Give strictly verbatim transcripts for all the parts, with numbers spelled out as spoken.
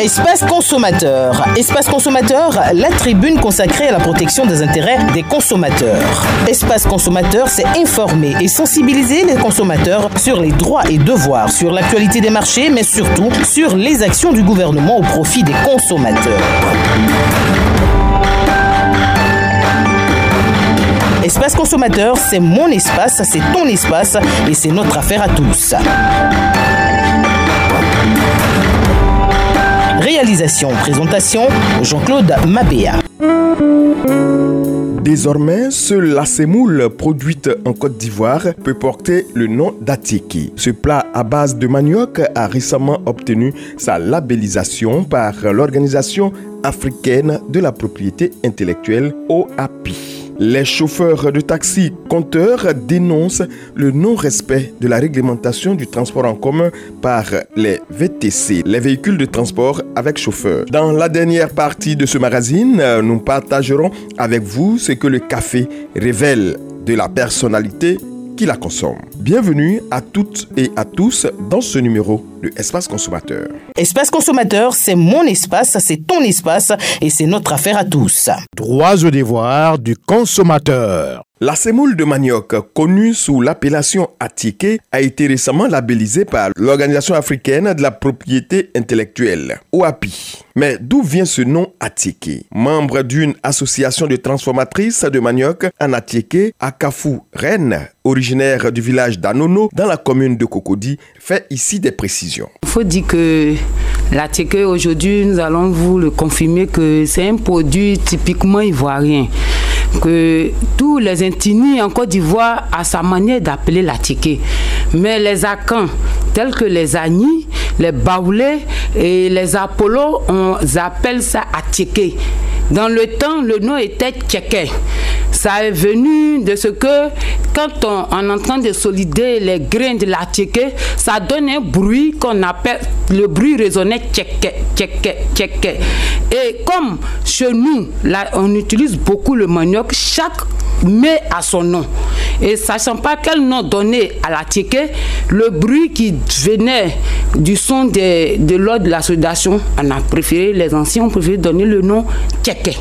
Espace consommateur. Espace consommateur, la tribune consacrée à la protection des intérêts des consommateurs. Espace consommateur, c'est informer et sensibiliser les consommateurs sur les droits et devoirs, sur l'actualité des marchés, mais surtout sur les actions du gouvernement au profit des consommateurs. Espace consommateur, c'est mon espace, c'est ton espace et c'est notre affaire à tous. Réalisation, présentation, Jean-Claude Mabéa. Désormais, seule la semoule produite en Côte d'Ivoire peut porter le nom d'attiéké. Ce plat à base de manioc a récemment obtenu sa labellisation par l'Organisation africaine de la propriété intellectuelle O A P I. Les chauffeurs de taxi compteurs dénoncent le non-respect de la réglementation du transport en commun par les V T C, les véhicules de transport avec chauffeur. Dans la dernière partie de ce magazine, nous partagerons avec vous ce que le café révèle de la personnalité qui la consomme. Bienvenue à toutes et à tous dans ce numéro de Espace Consommateur. Espace Consommateur, c'est mon espace, c'est ton espace et c'est notre affaire à tous. Droits et devoirs du consommateur. La semoule de manioc, connue sous l'appellation attiéké, a été récemment labellisée par l'Organisation africaine de la propriété intellectuelle, O A P I. Mais d'où vient ce nom attiéké? Membre d'une association de transformatrices de manioc en attiéké, Akafou Rennes, originaire du village d'Anono, dans la commune de Cocody, fait ici des précisions. Il faut dire que l'attiéké, aujourd'hui, nous allons vous le confirmer que c'est un produit typiquement ivoirien. Que tous les Intini en Côte d'Ivoire a sa manière d'appeler l'attiéké. Mais les Akans, tels que les Agnis, les Baoulés et les Apollo, on appelle ça attiéké. Dans le temps, le nom était tchéké. Ça est venu de ce que, quand on, on entend de solider les grains de l'attiéké, ça donne un bruit qu'on appelle, le bruit résonnait tchéké, tchéké, tchéké. Et comme chez nous, là, on utilise beaucoup le manioc, chaque mets a son nom. Et sachant pas quel nom donner à l'attiéké, le bruit qui venait du son de, de l'ordre de la soudation, on a préféré, les anciens ont préféré donner le nom tchéké.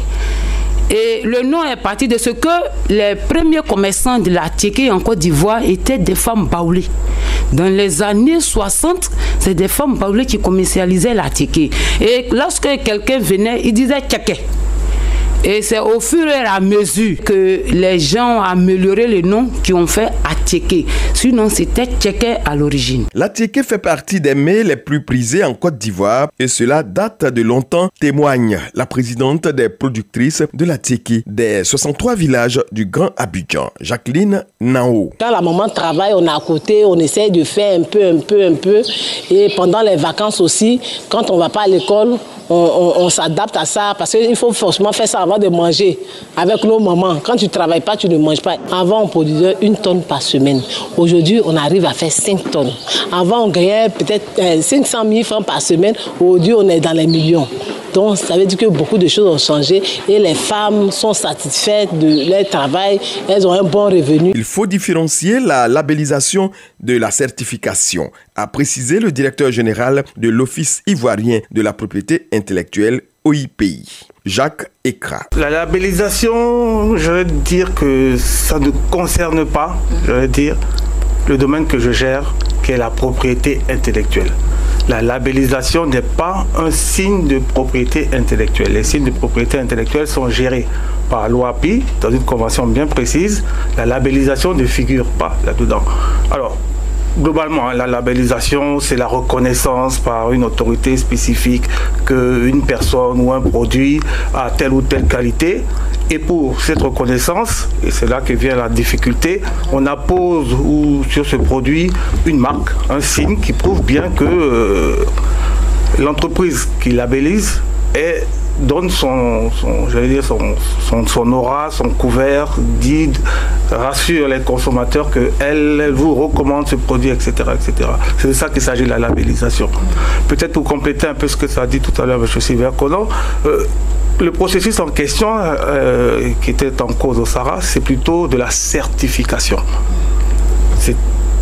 Et le nom est parti de ce que les premiers commerçants de l'attiéké en Côte d'Ivoire étaient des femmes baoulées. Dans les années soixante, c'est des femmes baoulées qui commercialisaient l'attiéké. Et lorsque quelqu'un venait, il disait tchéké. Et c'est au fur et à mesure que les gens ont amélioré le nom qui ont fait attiéké. Sinon, c'était tchéké à l'origine. L'attiéké fait partie des mets les plus prisés en Côte d'Ivoire et cela date de longtemps, témoigne la présidente des productrices de l'attiéké des soixante-trois villages du Grand Abidjan, Jacqueline Nao. Quand la maman travaille, on est à côté, on essaie de faire un peu, un peu, un peu. Et pendant les vacances aussi, quand on ne va pas à l'école, on, on, on s'adapte à ça parce qu'il faut forcément faire ça avant de manger avec nos mamans. Quand tu ne travailles pas, tu ne manges pas. Avant, on produisait une tonne par semaine. Aujourd'hui, on arrive à faire cinq tonnes. Avant, on gagnait peut-être cinq cent mille francs par semaine. Aujourd'hui, on est dans les millions. Donc, ça veut dire que beaucoup de choses ont changé et les femmes sont satisfaites de leur travail. Elles ont un bon revenu. Il faut différencier la labellisation de la certification, a précisé le directeur général de l'Office ivoirien de la propriété intellectuelle, O I P I. Jacques Ekra. La labellisation, je vais dire que ça ne concerne pas, je vais dire, le domaine que je gère, qui est la propriété intellectuelle. La labellisation n'est pas un signe de propriété intellectuelle. Les signes de propriété intellectuelle sont gérés par l'O A P I dans une convention bien précise. La labellisation ne figure pas là-dedans. Alors, globalement, la labellisation, c'est la reconnaissance par une autorité spécifique qu'une personne ou un produit a telle ou telle qualité. Et pour cette reconnaissance, et c'est là que vient la difficulté, on appose ou, sur ce produit une marque, un signe qui prouve bien que euh, l'entreprise qui labellise est donne son, son, j'allais dire son, son, son aura, son couvert, dit, rassure les consommateurs qu'elle elle vous recommande ce produit, et cetera, et cetera. C'est de ça qu'il s'agit de la labellisation. Peut-être pour compléter un peu ce que ça a dit tout à l'heure M. Sylvain Collomb, euh, le processus en question euh, qui était en cause au Sahara, c'est plutôt de la certification. C'est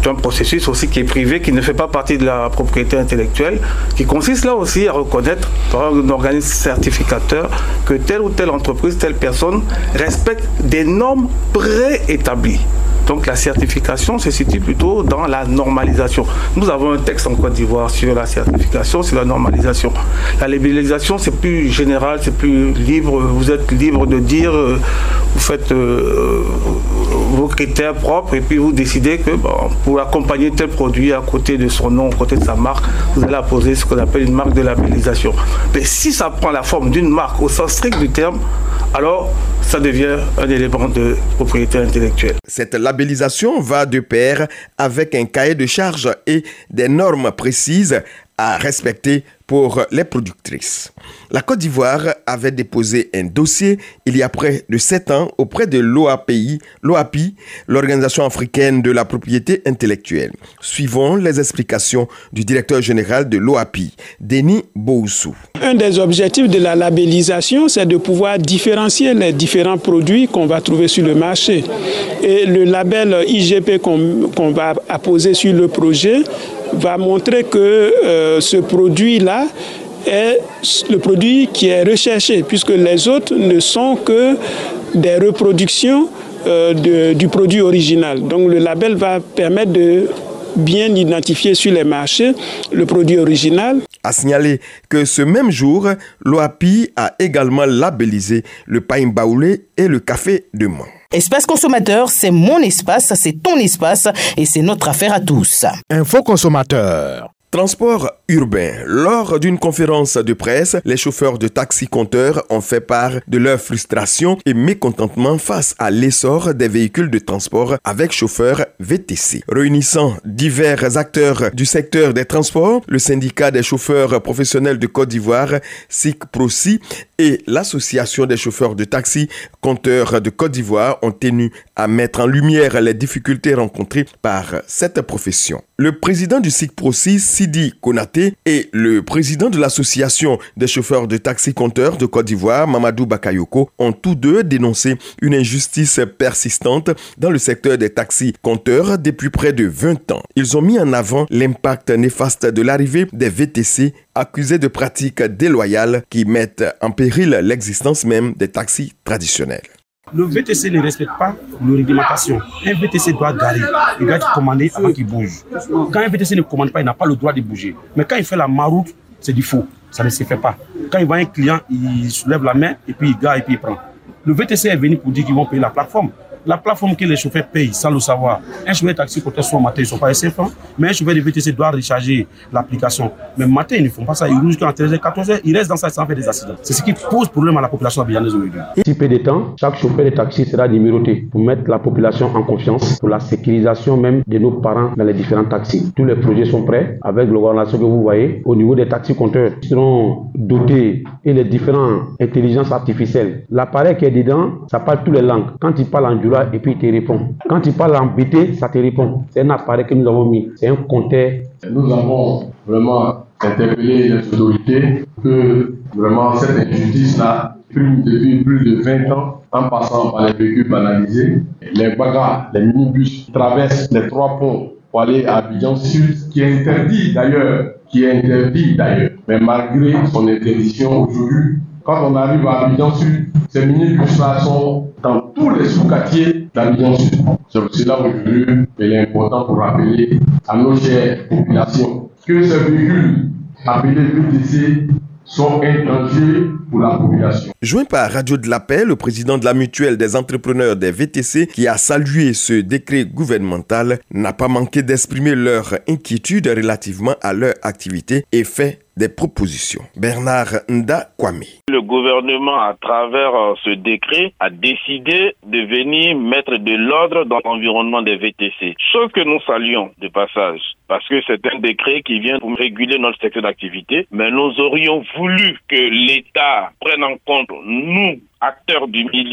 C'est un processus aussi qui est privé, qui ne fait pas partie de la propriété intellectuelle, qui consiste là aussi à reconnaître par un organisme certificateur que telle ou telle entreprise, telle personne respecte des normes préétablies. Donc la certification se situe plutôt dans la normalisation. Nous avons un texte en Côte d'Ivoire sur la certification, sur la normalisation. La labellisation, c'est plus général, c'est plus libre. Vous êtes libre de dire, euh, vous faites euh, vos critères propres et puis vous décidez que bon, pour accompagner tel produit à côté de son nom, à côté de sa marque, vous allez apposer ce qu'on appelle une marque de labellisation. Mais si ça prend la forme d'une marque au sens strict du terme, alors ça devient un élément de propriété intellectuelle. Cette labellisation va de pair avec un cahier de charges et des normes précises à respecter pour les productrices. La Côte d'Ivoire avait déposé un dossier il y a près de sept ans auprès de l'O A P I, l'O A P I, l'Organisation africaine de la propriété intellectuelle. Suivons les explications du directeur général de l'O A P I, Denis Boussou. Un des objectifs de la labellisation, c'est de pouvoir différencier les différents produits qu'on va trouver sur le marché. Et le label I G P qu'on qu'on va apposer sur le projet va montrer que euh, ce produit-là est le produit qui est recherché, puisque les autres ne sont que des reproductions euh, de, du produit original. Donc le label va permettre de bien identifier sur les marchés le produit original. À signaler que ce même jour, l'O A P I a également labellisé le pain baoulé et le café de Mans. Espace consommateur, c'est mon espace, c'est ton espace et c'est notre affaire à tous. Info consommateur. Transport urbain. Lors d'une conférence de presse, les chauffeurs de taxi-compteurs ont fait part de leur frustration et mécontentement face à l'essor des véhicules de transport avec chauffeurs V T C. Réunissant divers acteurs du secteur des transports, le syndicat des chauffeurs professionnels de Côte d'Ivoire, S I C Proci, et l'association des chauffeurs de taxi-compteurs de Côte d'Ivoire ont tenu à mettre en lumière les difficultés rencontrées par cette profession. Le président du S I C Proci, Sidi Konaté, et le président de l'association des chauffeurs de taxi-compteurs de Côte d'Ivoire, Mamadou Bakayoko, ont tous deux dénoncé une injustice persistante dans le secteur des taxi-compteurs depuis près de vingt ans. Ils ont mis en avant l'impact néfaste de l'arrivée des V T C accusés de pratiques déloyales qui mettent en péril l'existence même des taxis traditionnels. Le V T C ne respecte pas la réglementation. Un V T C doit garer. Il doit être commandé avant qu'il bouge. Quand un V T C ne commande pas, il n'a pas le droit de bouger. Mais quand il fait la maroute, c'est du faux. Ça ne se fait pas. Quand il voit un client, il soulève la main et puis il gare et puis il prend. Le V T C est venu pour dire qu'ils vont payer la plateforme. La plateforme que les chauffeurs payent sans le savoir. Un chauffeur de taxi compteur soit matin, ils ne sont pas S F un, mais un chauffeur de V T C doit recharger l'application. Mais matin, ils ne font pas ça. Ils roulent jusqu'à treize heures, quatorze heures, ils restent dans ça sans faire des accidents. C'est ce qui pose problème à la population abidjanaise aujourd'hui. D'ici peu de temps, chaque chauffeur de taxi sera numéroté pour mettre la population en confiance, pour la sécurisation même de nos parents dans les différents taxis. Tous les projets sont prêts avec l'organisation que vous voyez. Au niveau des taxis compteurs, ils seront dotés et les différentes intelligences artificielles. L'appareil qui est dedans, ça parle toutes les langues. Quand il parle en Djoula, et puis il te répond. Quand il parle en B T, ça te répond. C'est un appareil que nous avons mis. C'est un compteur. Nous avons vraiment interpellé les autorités que vraiment cette injustice-là, depuis plus de vingt ans, en passant par les véhicules banalisés, les bagarres, les minibus traversent les trois ponts pour aller à Abidjan Sud, qui est interdit d'ailleurs, qui est interdit d'ailleurs. Mais malgré son interdiction aujourd'hui, quand on arrive à Abidjan Sud, ces minibus-là sont dans tous les sous-quartiers d'Abidjan Sud. C'est pour cela aujourd'hui qu'il est important pour rappeler à nos chères populations que ces véhicules appelés V T C sont un danger pour la population. Joint par Radio de la Paix, le président de la mutuelle des entrepreneurs des V T C, qui a salué ce décret gouvernemental, n'a pas manqué d'exprimer leur inquiétude relativement à leur activité et fait des propositions. Bernard Nda Kwame. Le gouvernement, à travers ce décret, a décidé de venir mettre de l'ordre dans l'environnement des V T C. Ce que nous saluons de passage, parce que c'est un décret qui vient pour réguler notre secteur d'activité, mais nous aurions voulu que l'État prenne en compte, nous, acteurs du milieu,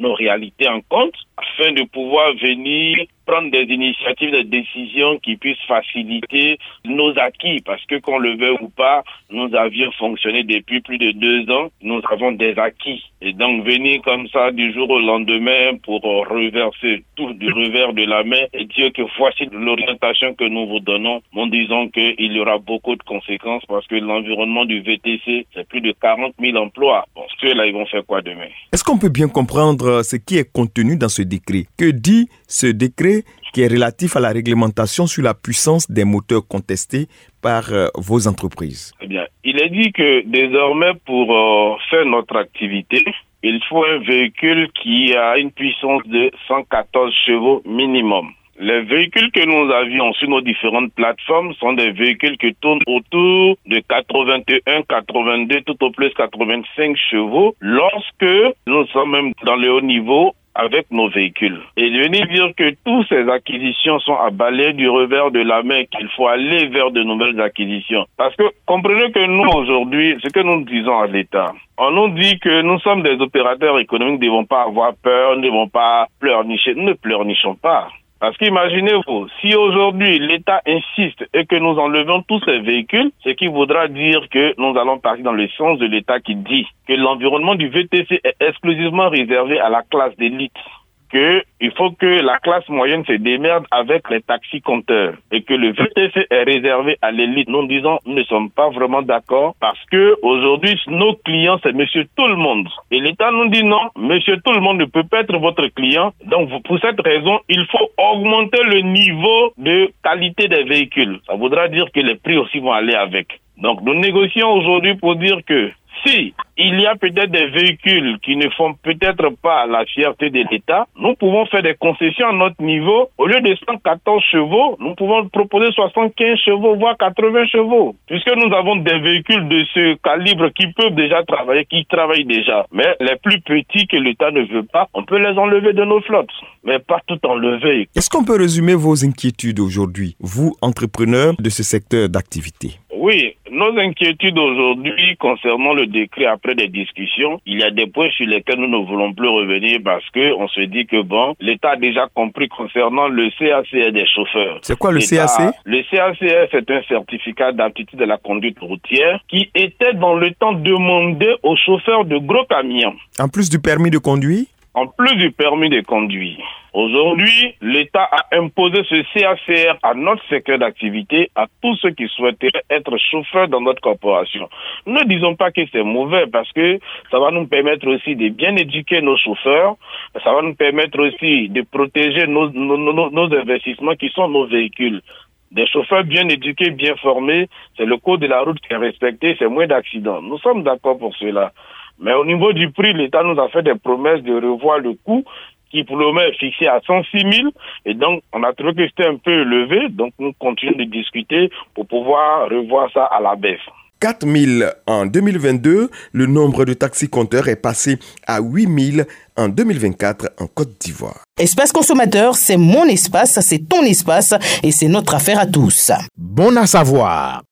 nos réalités en compte afin de pouvoir venir prendre des initiatives, des décisions qui puissent faciliter nos acquis. Parce que qu'on le veuille ou pas, nous avions fonctionné depuis plus de deux ans. Nous avons des acquis. Et donc venir comme ça du jour au lendemain pour reverser tout du revers de la main et dire que voici l'orientation que nous vous donnons, nous disons qu'il y aura beaucoup de conséquences parce que l'environnement du V T C, c'est plus de quarante mille emplois. Bon, ceux-là, ils vont faire quoi demain? Est-ce qu'on peut bien comprendre ce qui est contenu dans ce décret? Que dit ce décret qui est relatif à la réglementation sur la puissance des moteurs contestés par euh, vos entreprises? Eh bien, il est dit que désormais, pour euh, faire notre activité, il faut un véhicule qui a une puissance de cent quatorze chevaux minimum. Les véhicules que nous avions sur nos différentes plateformes sont des véhicules qui tournent autour de quatre-vingt-un, quatre-vingt-deux, tout au plus quatre-vingt-cinq chevaux, lorsque nous sommes même dans le haut niveau avec nos véhicules. Et venir dire que toutes ces acquisitions sont à balayer du revers de la main, qu'il faut aller vers de nouvelles acquisitions. Parce que comprenez que nous aujourd'hui, ce que nous disons à l'État, on nous dit que nous sommes des opérateurs économiques, nous ne devons pas avoir peur, nous ne devons pas pleurnicher. Nous ne pleurnichons pas. Parce qu'imaginez-vous, si aujourd'hui l'État insiste et que nous enlevons tous ces véhicules, ce qui voudra dire que nous allons partir dans le sens de l'État qui dit que l'environnement du V T C est exclusivement réservé à la classe d'élite. Qu'il faut que la classe moyenne se démerde avec les taxis-compteurs et que le V T C est réservé à l'élite. Nous disons, nous ne sommes pas vraiment d'accord parce que aujourd'hui, nos clients, c'est monsieur tout le monde. Et l'État nous dit non, monsieur tout le monde ne peut pas être votre client. Donc, pour cette raison, il faut augmenter le niveau de qualité des véhicules. Ça voudra dire que les prix aussi vont aller avec. Donc, nous négocions aujourd'hui pour dire que si il y a peut-être des véhicules qui ne font peut-être pas la fierté de l'État, nous pouvons faire des concessions à notre niveau. Au lieu de cent quatorze chevaux, nous pouvons proposer soixante-quinze chevaux, voire quatre-vingts chevaux. Puisque nous avons des véhicules de ce calibre qui peuvent déjà travailler, qui travaillent déjà. Mais les plus petits que l'État ne veut pas, on peut les enlever de nos flottes. Mais pas tout enlever. Est-ce qu'on peut résumer vos inquiétudes aujourd'hui, vous, entrepreneurs de ce secteur d'activité? Oui, nos inquiétudes aujourd'hui concernant le décret après des discussions, il y a des points sur lesquels nous ne voulons plus revenir parce que on se dit que bon, l'État a déjà compris concernant le C A C R des chauffeurs. C'est quoi le C A C? Le C A C R, c'est un certificat d'aptitude de la conduite routière qui était dans le temps demandé aux chauffeurs de gros camions. En plus du permis de conduire? En plus du permis de conduire. Aujourd'hui, l'État a imposé ce C A C R à notre secteur d'activité, à tous ceux qui souhaiteraient être chauffeurs dans notre corporation. Nous ne disons pas que c'est mauvais parce que ça va nous permettre aussi de bien éduquer nos chauffeurs, ça va nous permettre aussi de protéger nos, nos, nos, nos investissements qui sont nos véhicules. Des chauffeurs bien éduqués, bien formés, c'est le code de la route qui est respecté, c'est moins d'accidents. Nous sommes d'accord pour cela. Mais au niveau du prix, l'État nous a fait des promesses de revoir le coût qui pour le moment est fixé à cent six mille. Et donc, on a trouvé que c'était un peu élevé. Donc, nous continuons de discuter pour pouvoir revoir ça à la baisse. quatre mille en deux mille vingt-deux, le nombre de taxis-compteurs est passé à huit mille en deux mille vingt-quatre en Côte d'Ivoire. Espace consommateur, c'est mon espace, c'est ton espace et c'est notre affaire à tous. Bon à savoir.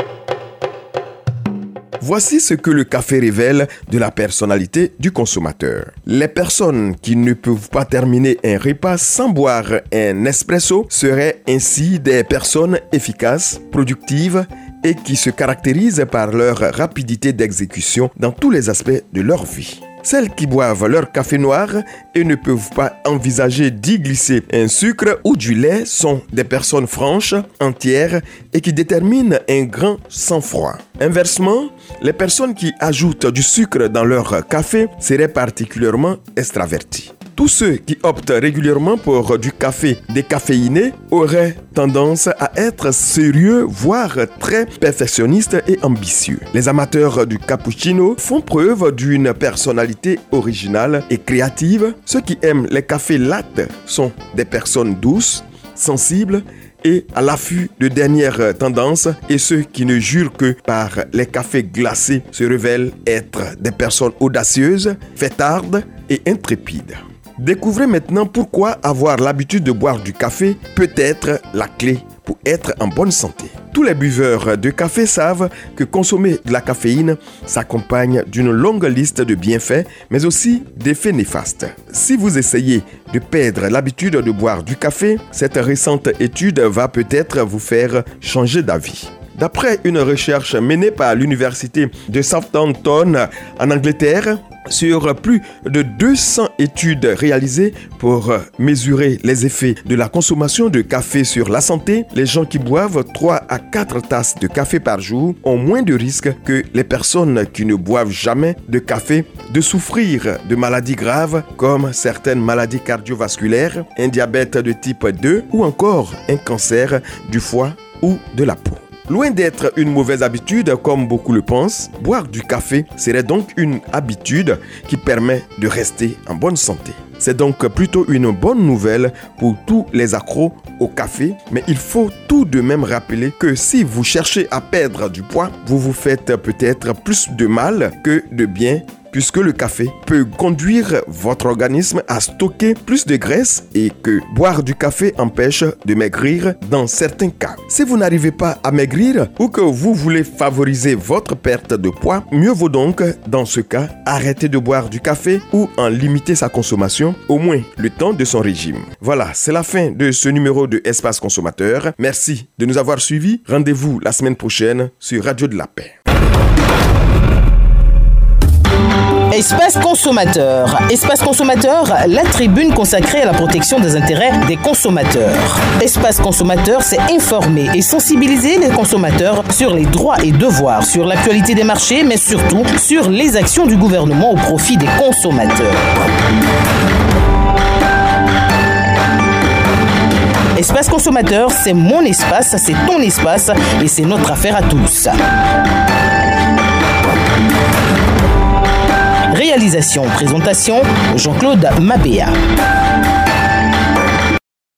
Voici ce que le café révèle de la personnalité du consommateur. Les personnes qui ne peuvent pas terminer un repas sans boire un espresso seraient ainsi des personnes efficaces, productives et qui se caractérisent par leur rapidité d'exécution dans tous les aspects de leur vie. Celles qui boivent leur café noir et ne peuvent pas envisager d'y glisser un sucre ou du lait sont des personnes franches, entières et qui déterminent un grand sang-froid. Inversement, les personnes qui ajoutent du sucre dans leur café seraient particulièrement extraverties. Tous ceux qui optent régulièrement pour du café décaféiné auraient tendance à être sérieux, voire très perfectionnistes et ambitieux. Les amateurs du cappuccino font preuve d'une personnalité originale et créative. Ceux qui aiment les cafés latte sont des personnes douces, sensibles et à l'affût de dernières tendances, et ceux qui ne jurent que par les cafés glacés se révèlent être des personnes audacieuses, fêtardes et intrépides. Découvrez maintenant pourquoi avoir l'habitude de boire du café peut être la clé pour être en bonne santé. Tous les buveurs de café savent que consommer de la caféine s'accompagne d'une longue liste de bienfaits, mais aussi d'effets néfastes. Si vous essayez de perdre l'habitude de boire du café, cette récente étude va peut-être vous faire changer d'avis. D'après une recherche menée par l'université de Southampton en Angleterre, sur plus de deux cents études réalisées pour mesurer les effets de la consommation de café sur la santé, les gens qui boivent trois à quatre tasses de café par jour ont moins de risques que les personnes qui ne boivent jamais de café de souffrir de maladies graves comme certaines maladies cardiovasculaires, un diabète de type deux ou encore un cancer du foie ou de la peau. Loin d'être une mauvaise habitude comme beaucoup le pensent, boire du café serait donc une habitude qui permet de rester en bonne santé. C'est donc plutôt une bonne nouvelle pour tous les accros au café, mais il faut tout de même rappeler que si vous cherchez à perdre du poids, vous vous faites peut-être plus de mal que de bien, puisque le café peut conduire votre organisme à stocker plus de graisse et que boire du café empêche de maigrir dans certains cas. Si vous n'arrivez pas à maigrir ou que vous voulez favoriser votre perte de poids, mieux vaut donc, dans ce cas, arrêter de boire du café ou en limiter sa consommation, au moins le temps de son régime. Voilà, c'est la fin de ce numéro de Espace Consommateur. Merci de nous avoir suivis. Rendez-vous la semaine prochaine sur Radio de la Paix. Espace consommateur. Espace consommateur, la tribune consacrée à la protection des intérêts des consommateurs. Espace consommateur, c'est informer et sensibiliser les consommateurs sur les droits et devoirs, sur l'actualité des marchés, mais surtout sur les actions du gouvernement au profit des consommateurs. Espace consommateur, c'est mon espace, c'est ton espace et c'est notre affaire à tous. Réalisation, présentation, Jean-Claude Mabéa.